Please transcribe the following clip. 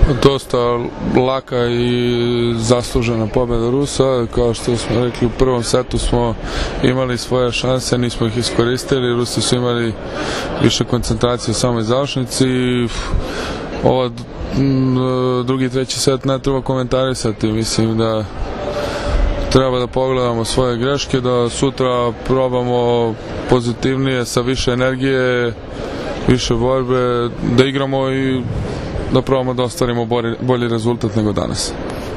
Dosta laka i zaslužena pobjeda Rusa. Kao što smo rekli, u prvom setu smo imali svoje šanse, nismo ih iskoristili. Rusi su imali više koncentracije u samoj završnici. Ova drugi i treći set ne treba komentarisati. Mislim da treba da pogledamo svoje greške, da sutra probamo pozitivnije, sa više energije, više borbe, da igramo i da probamo da ostvarimo bolji rezultat nego danas.